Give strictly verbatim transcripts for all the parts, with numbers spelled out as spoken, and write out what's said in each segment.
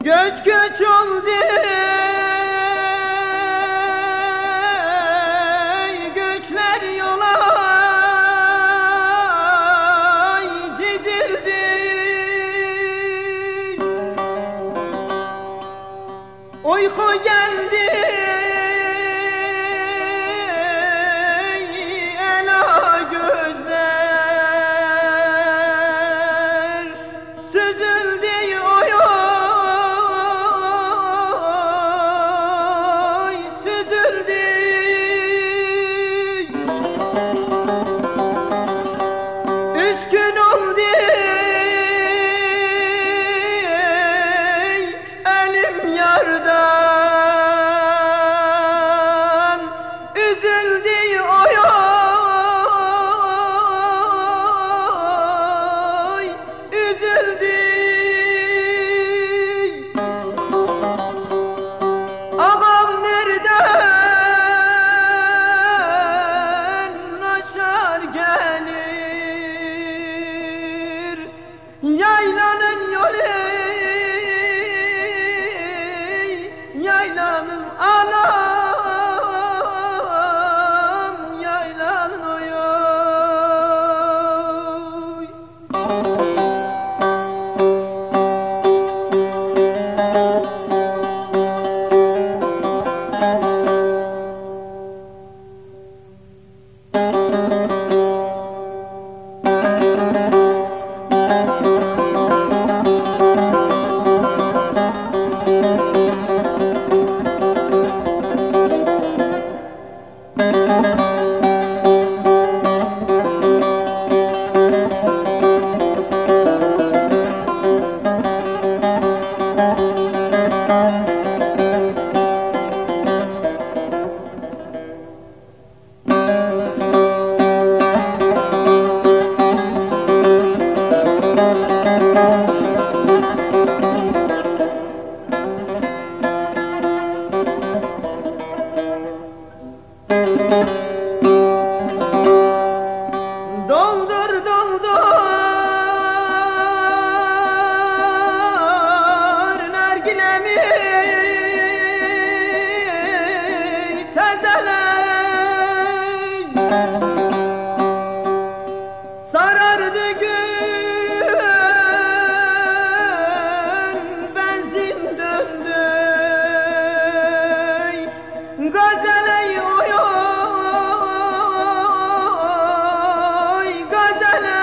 Göç göç oldu göçler yola dizildi. Uyku geldi ela gözler süzüldü oy oy süzüldü. Üç gün oldu elim yardan üzüldü oy oy üzüldü. Ağam nereden açar gelir yaylanın yolu, yaylanın anam, yaylanın oy oy. Doldur doldur nargilemi tezele, sarardı gün benzin döndü gazele oy oy gazele.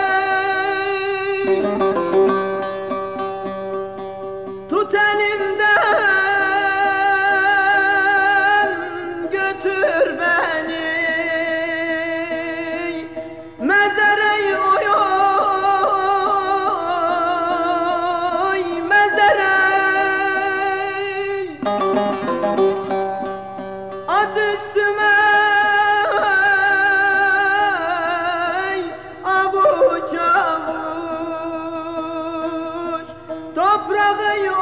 Tut elimden götür beni mezere oy oy mezere. Ad üstüme avuç avuç toprağı